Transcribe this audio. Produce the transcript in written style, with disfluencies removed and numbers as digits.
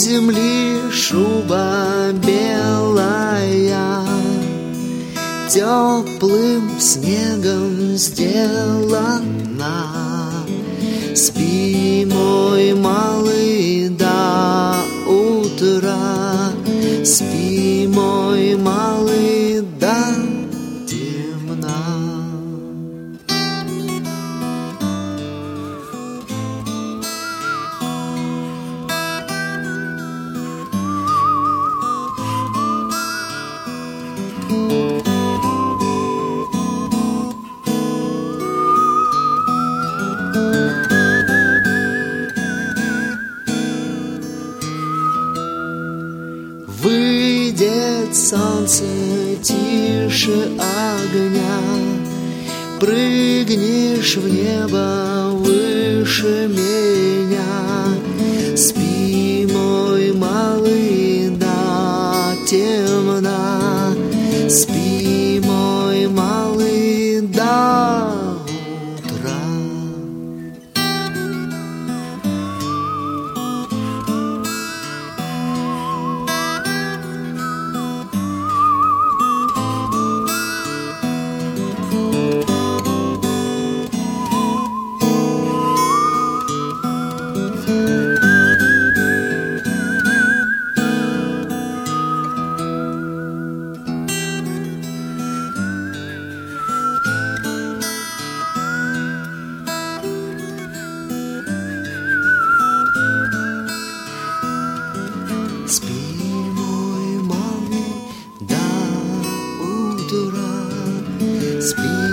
земли шуба белая, теплым снегом сделана. Спи, мой малый, до утра, спи, мой малый, до темна. Выйдет солнце тише огня, прыгнешь в небо выше меня. Спи, мой малый, до темна, спи, мой малый, до утра. Спи, мой малый, до утра, спи.